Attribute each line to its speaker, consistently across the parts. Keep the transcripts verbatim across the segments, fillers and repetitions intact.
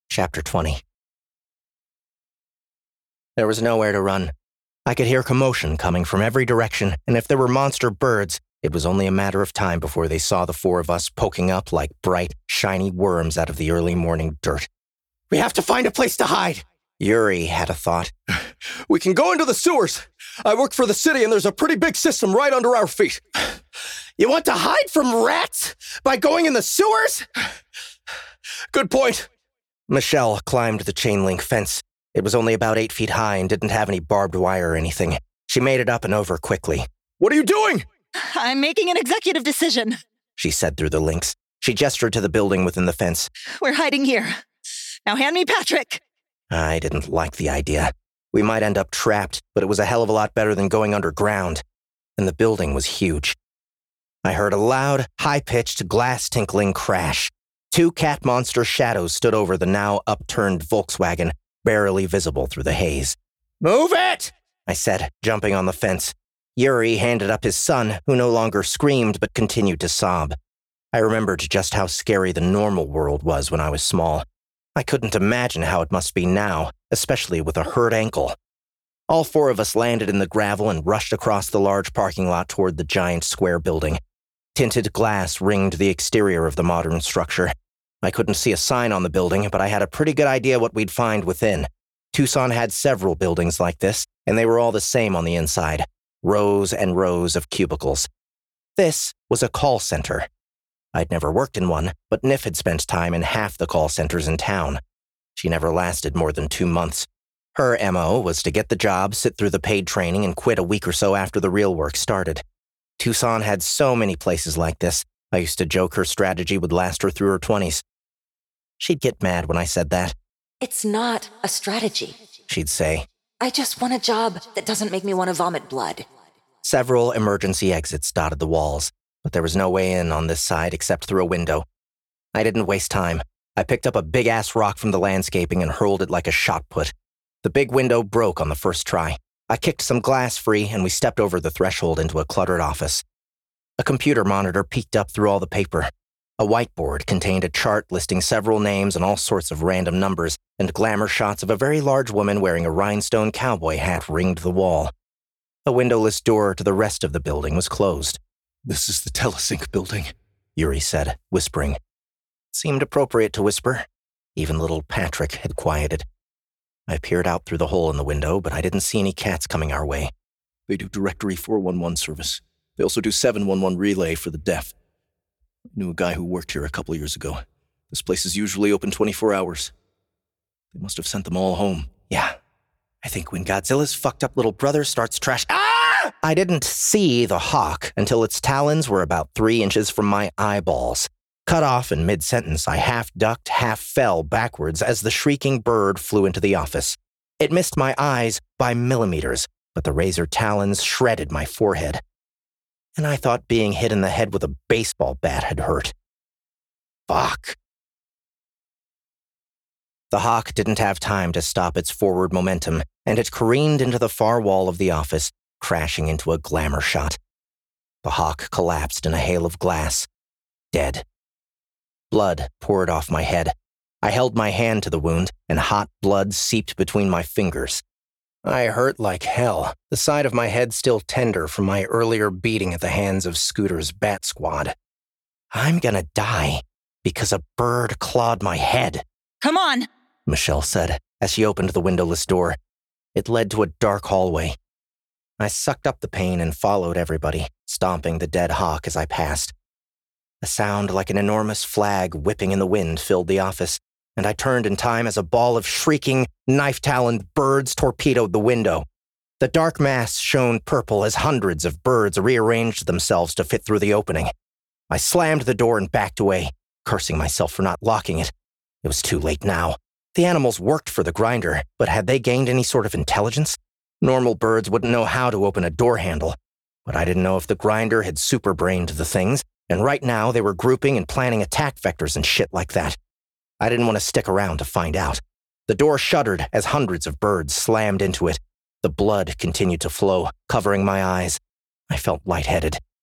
Speaker 1: Chapter twenty. There was nowhere to run. I could hear commotion coming from every direction, and if there were monster birds, it was only a matter of time before they saw the four of us poking up like bright, shiny worms out of the early morning dirt.
Speaker 2: We have to find a place to hide.
Speaker 1: Yuri had a thought.
Speaker 2: We can go into the sewers. I work for the city and there's a pretty big system right under our feet. You want to hide from rats by going in the sewers? Good point.
Speaker 1: Michelle climbed the chain link fence. It was only about eight feet high and didn't have any barbed wire or anything. She made it up and over quickly.
Speaker 2: What are you doing?
Speaker 3: I'm making an executive decision,
Speaker 1: she said through the links. She gestured to the building within the fence.
Speaker 3: We're hiding here. Now hand me Patrick.
Speaker 1: I didn't like the idea. We might end up trapped, but it was a hell of a lot better than going underground. And the building was huge. I heard a loud, high-pitched, glass-tinkling crash. Two cat monster shadows stood over the now upturned Volkswagen, barely visible through the haze.
Speaker 2: Move it!
Speaker 1: I said, jumping on the fence. Yuri handed up his son, who no longer screamed but continued to sob. I remembered just how scary the normal world was when I was small. I couldn't imagine how it must be now, especially with a hurt ankle. All four of us landed in the gravel and rushed across the large parking lot toward the giant square building. Tinted glass ringed the exterior of the modern structure. I couldn't see a sign on the building, but I had a pretty good idea what we'd find within. Tucson had several buildings like this, and they were all the same on the inside. Rows and rows of cubicles. This was a call center. I'd never worked in one, but Nif had spent time in half the call centers in town. She never lasted more than two months. Her M O was to get the job, sit through the paid training, and quit a week or so after the real work started. Tucson had so many places like this. I used to joke her strategy would last her through her twenties. She'd get mad when I said that.
Speaker 4: It's not a strategy,
Speaker 1: she'd say.
Speaker 4: I just want a job that doesn't make me want to vomit blood.
Speaker 1: Several emergency exits dotted the walls, but there was no way in on this side except through a window. I didn't waste time. I picked up a big-ass rock from the landscaping and hurled it like a shot put. The big window broke on the first try. I kicked some glass free, and we stepped over the threshold into a cluttered office. A computer monitor peeked up through all the paper. A whiteboard contained a chart listing several names and all sorts of random numbers, and glamour shots of a very large woman wearing a rhinestone cowboy hat ringed the wall. A windowless door to the rest of the building was closed.
Speaker 2: This is the Telesync building,
Speaker 1: Yuri said, whispering. It seemed appropriate to whisper. Even little Patrick had quieted. I peered out through the hole in the window, but I didn't see any cats coming our way.
Speaker 2: They do Directory four one one service. They also do seven one one relay for the deaf. I knew a guy who worked here a couple years ago. This place is usually open twenty-four hours. They must have sent them all home.
Speaker 1: Yeah. I think when Godzilla's fucked up little brother starts trash— Ah! I didn't see the hawk until its talons were about three inches from my eyeballs. Cut off in mid-sentence, I half-ducked, half-fell backwards as the shrieking bird flew into the office. It missed my eyes by millimeters, but the razor talons shredded my forehead. And I thought being hit in the head with a baseball bat had hurt. Fuck. The hawk didn't have time to stop its forward momentum, and it careened into the far wall of the office, crashing into a glamour shot. The hawk collapsed in a hail of glass. Dead. Blood poured off my head. I held my hand to the wound, and hot blood seeped between my fingers. I hurt like hell, the side of my head still tender from my earlier beating at the hands of Scooter's bat squad. I'm gonna die because a bird clawed my head.
Speaker 3: Come on,
Speaker 1: Michelle said as she opened the windowless door. It led to a dark hallway. I sucked up the pain and followed everybody, stomping the dead hawk as I passed. A sound like an enormous flag whipping in the wind filled the office, and I turned in time as a ball of shrieking, knife-taloned birds torpedoed the window. The dark mass shone purple as hundreds of birds rearranged themselves to fit through the opening. I slammed the door and backed away, cursing myself for not locking it. It was too late now. The animals worked for the grinder, but had they gained any sort of intelligence? Normal birds wouldn't know how to open a door handle, but I didn't know if the grinder had super-brained the things, and right now they were grouping and planning attack vectors and shit like that. I didn't want to stick around to find out. The door shuddered as hundreds of birds slammed into it. The blood continued to flow, covering my eyes. I felt lightheaded.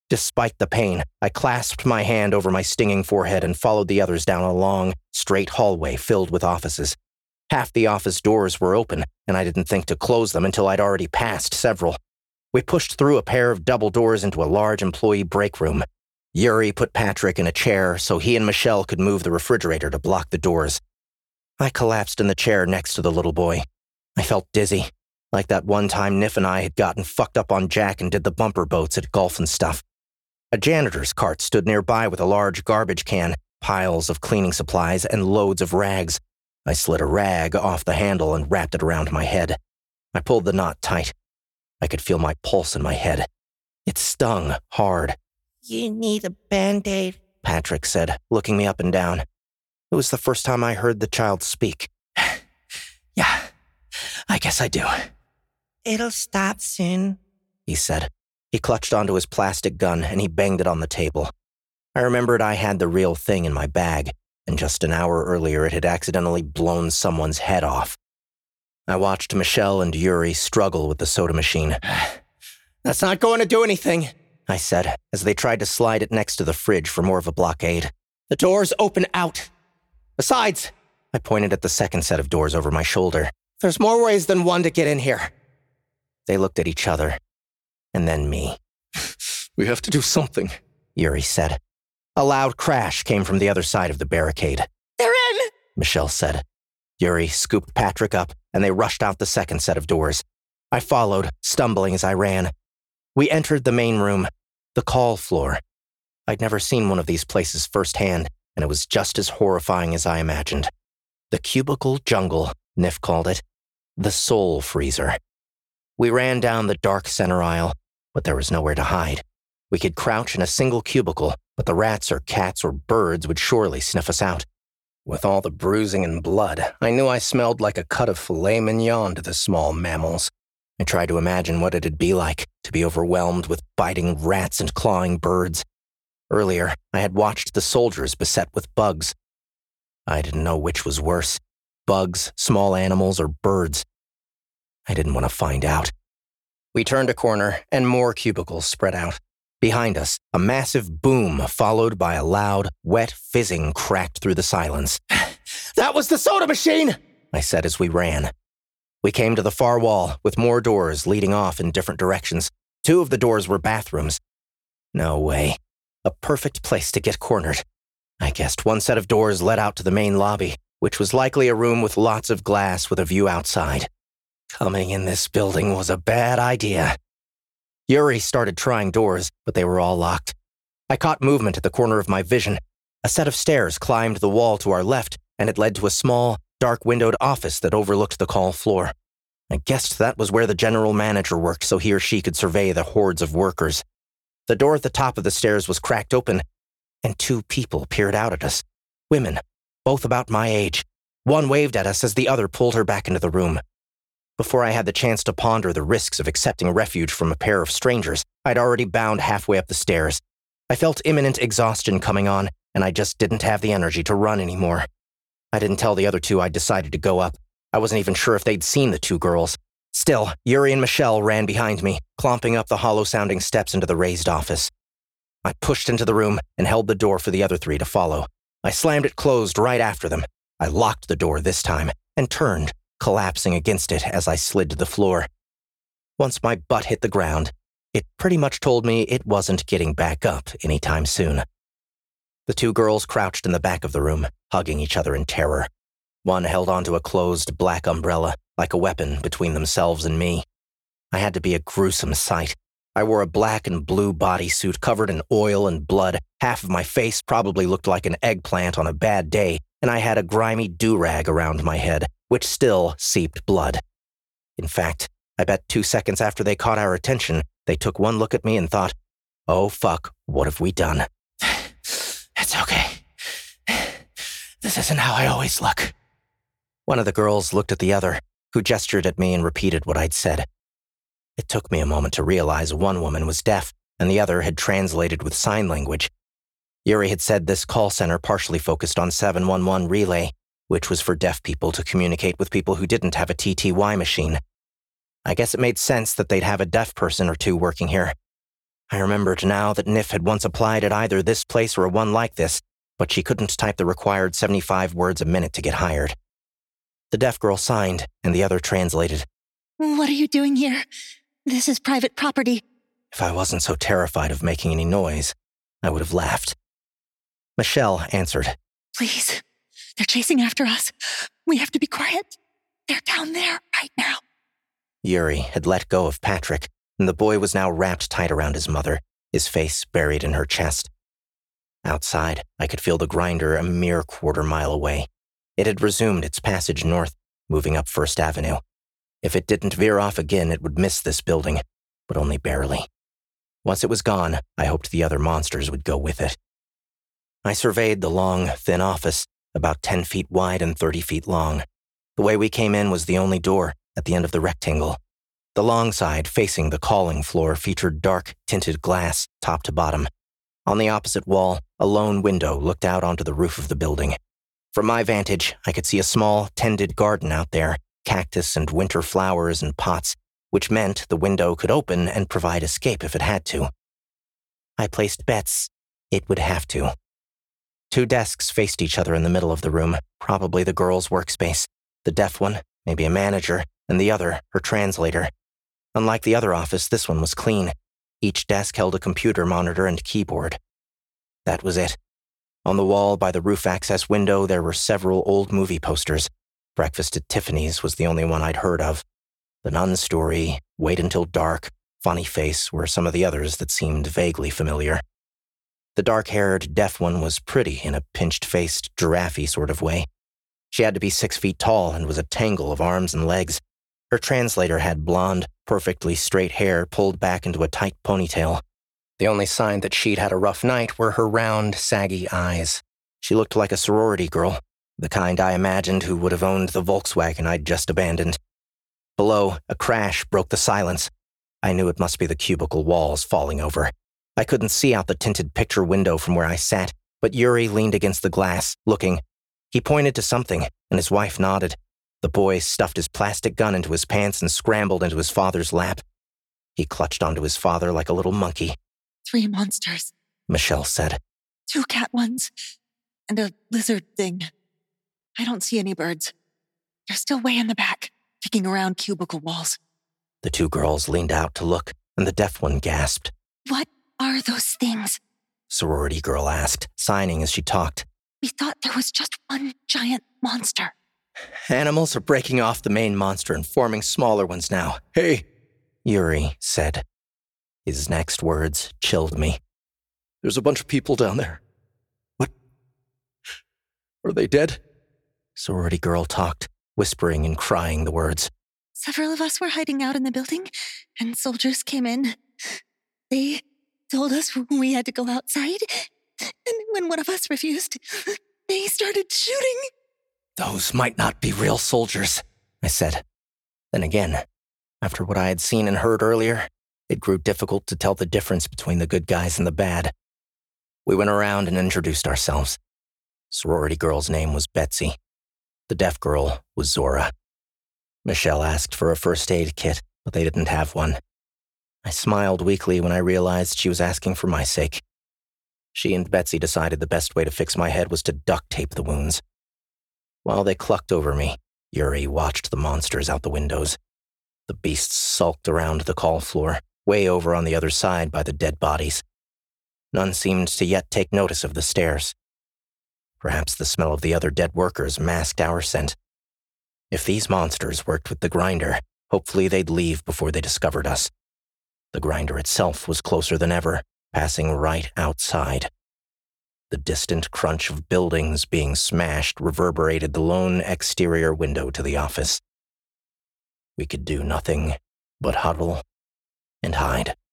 Speaker 1: Despite the pain, I clasped my hand over my stinging forehead and followed the others down a long, straight hallway filled with offices. Half the office doors were open, and I didn't think to close them until I'd already passed several. We pushed through a pair of double doors into a large employee break room. Yuri put Patrick in a chair so he and Michelle could move the refrigerator to block the doors. I collapsed in the chair next to the little boy. I felt dizzy, like that one time Nif and I had gotten fucked up on Jack and did the bumper boats at golf and stuff. A janitor's cart stood nearby with a large garbage can, piles of cleaning supplies, and loads of rags. I slid a rag off the handle and wrapped it around my head. I pulled the knot tight. I could feel my pulse in my head. It stung hard.
Speaker 5: You need a Band-Aid,
Speaker 1: Patrick said, looking me up and down. It was the first time I heard the child speak.
Speaker 5: Yeah, I guess I do. It'll stop soon,
Speaker 1: he said. He clutched onto his plastic gun and he banged it on the table. I remembered I had the real thing in my bag, and just an hour earlier it had accidentally blown someone's head off. I watched Michelle and Yuri struggle with the soda machine.
Speaker 5: That's not going to do anything,
Speaker 1: I said, as they tried to slide it next to the fridge for more of a blockade.
Speaker 5: The doors open out. Besides,
Speaker 1: I pointed at the second set of doors over my shoulder.
Speaker 5: There's more ways than one to get in here.
Speaker 1: They looked at each other, and then me.
Speaker 2: We have to do something,
Speaker 1: Yuri said. A loud crash came from the other side of the barricade.
Speaker 3: They're in!
Speaker 1: Michelle said. Yuri scooped Patrick up, and they rushed out the second set of doors. I followed, stumbling as I ran. We entered the main room, the call floor. I'd never seen one of these places firsthand, and it was just as horrifying as I imagined. The cubicle jungle, Nif called it. The soul freezer. We ran down the dark center aisle, but there was nowhere to hide. We could crouch in a single cubicle, but the rats or cats or birds would surely sniff us out. With all the bruising and blood, I knew I smelled like a cut of filet mignon to the small mammals. I tried to imagine what it'd be like to be overwhelmed with biting rats and clawing birds. Earlier, I had watched the soldiers beset with bugs. I didn't know which was worse, bugs, small animals, or birds. I didn't want to find out. We turned a corner, and more cubicles spread out. Behind us, a massive boom followed by a loud, wet fizzing cracked through the silence.
Speaker 5: That was the soda machine,
Speaker 1: I said as we ran. We came to the far wall, with more doors leading off in different directions. Two of the doors were bathrooms. No way. A perfect place to get cornered. I guessed one set of doors led out to the main lobby, which was likely a room with lots of glass with a view outside. Coming in this building was a bad idea. Yuri started trying doors, but they were all locked. I caught movement at the corner of my vision. A set of stairs climbed the wall to our left, and it led to a small, dark-windowed office that overlooked the call floor. I guessed that was where the general manager worked so he or she could survey the hordes of workers. The door at the top of the stairs was cracked open, and two people peered out at us. Women, both about my age. One waved at us as the other pulled her back into the room. Before I had the chance to ponder the risks of accepting refuge from a pair of strangers, I'd already bound halfway up the stairs. I felt imminent exhaustion coming on, and I just didn't have the energy to run anymore. I didn't tell the other two I'd decided to go up. I wasn't even sure if they'd seen the two girls. Still, Yuri and Michelle ran behind me, clomping up the hollow-sounding steps into the raised office. I pushed into the room and held the door for the other three to follow. I slammed it closed right after them. I locked the door this time and turned, collapsing against it as I slid to the floor. Once my butt hit the ground, it pretty much told me it wasn't getting back up anytime soon. The two girls crouched in the back of the room, hugging each other in terror. One held onto a closed black umbrella, like a weapon between themselves and me. I had to be a gruesome sight. I wore a black and blue bodysuit covered in oil and blood. Half of my face probably looked like an eggplant on a bad day, and I had a grimy do-rag around my head, which still seeped blood. In fact, I bet two seconds after they caught our attention, they took one look at me and thought, "Oh fuck, what have we done?"
Speaker 5: It's okay. This isn't how I always look.
Speaker 1: One of the girls looked at the other, who gestured at me and repeated what I'd said. It took me a moment to realize one woman was deaf, and the other had translated with sign language. Yuri had said this call center partially focused on seven one one relay, which was for deaf people to communicate with people who didn't have a T T Y machine. I guess it made sense that they'd have a deaf person or two working here. I remembered now that Nif had once applied at either this place or one like this, but she couldn't type the required seventy-five words a minute to get hired. The deaf girl signed, and the other translated.
Speaker 3: What are you doing here? This is private property.
Speaker 1: If I wasn't so terrified of making any noise, I would have laughed. Michelle answered.
Speaker 3: Please, they're chasing after us. We have to be quiet. They're down there right now.
Speaker 1: Yuri had let go of Patrick, and the boy was now wrapped tight around his mother, his face buried in her chest. Outside, I could feel the grinder a mere quarter mile away. It had resumed its passage north, moving up First Avenue. If it didn't veer off again, it would miss this building, but only barely. Once it was gone, I hoped the other monsters would go with it. I surveyed the long, thin office, about ten feet wide and thirty feet long. The way we came in was the only door, at the end of the rectangle. The long side, facing the calling floor, featured dark, tinted glass, top to bottom. On the opposite wall, a lone window looked out onto the roof of the building. From my vantage, I could see a small, tended garden out there, cactus and winter flowers and pots, which meant the window could open and provide escape if it had to. I placed bets it would have to. Two desks faced each other in the middle of the room, probably the girl's workspace. The deaf one, maybe a manager, and the other, her translator. Unlike the other office, this one was clean. Each desk held a computer monitor and keyboard. That was it. On the wall by the roof access window, there were several old movie posters. Breakfast at Tiffany's was the only one I'd heard of. The Nun Story, Wait Until Dark, Funny Face were some of the others that seemed vaguely familiar. The dark-haired, deaf one was pretty in a pinched-faced, giraffe sort of way. She had to be six feet tall and was a tangle of arms and legs. Her translator had blonde, perfectly straight hair pulled back into a tight ponytail. The only sign that she'd had a rough night were her round, saggy eyes. She looked like a sorority girl, the kind I imagined who would have owned the Volkswagen I'd just abandoned. Below, a crash broke the silence. I knew it must be the cubicle walls falling over. I couldn't see out the tinted picture window from where I sat, but Yuri leaned against the glass, looking. He pointed to something, and his wife nodded. The boy stuffed his plastic gun into his pants and scrambled into his father's lap. He clutched onto his father like a little monkey.
Speaker 3: Three monsters.
Speaker 1: Michelle said.
Speaker 3: Two cat ones. And a lizard thing. I don't see any birds. They're still way in the back, picking around cubicle walls.
Speaker 1: The two girls leaned out to look, and the deaf one gasped.
Speaker 3: What are those things?
Speaker 1: Sorority girl asked, signing as she talked.
Speaker 3: We thought there was just one giant monster.
Speaker 2: Animals are breaking off the main monster and forming smaller ones now. Hey,
Speaker 1: Yuri said. His next words chilled me.
Speaker 2: There's a bunch of people down there. What? Are they dead?
Speaker 1: Sorority girl talked, whispering and crying the words.
Speaker 3: Several of us were hiding out in the building, and soldiers came in. They told us we had to go outside, and when one of us refused, they started shooting.
Speaker 1: Those might not be real soldiers, I said. Then again, after what I had seen and heard earlier, it grew difficult to tell the difference between the good guys and the bad. We went around and introduced ourselves. Sorority girl's name was Betsy. The deaf girl was Zora. Michelle asked for a first aid kit, but they didn't have one. I smiled weakly when I realized she was asking for my sake. She and Betsy decided the best way to fix my head was to duct tape the wounds. While they clucked over me, Yuri watched the monsters out the windows. The beasts sulked around the call floor, way over on the other side by the dead bodies. None seemed to yet take notice of the stairs. Perhaps the smell of the other dead workers masked our scent. If these monsters worked with the grinder, hopefully they'd leave before they discovered us. The grinder itself was closer than ever, passing right outside. The distant crunch of buildings being smashed reverberated the lone exterior window to the office. We could do nothing but huddle and hide.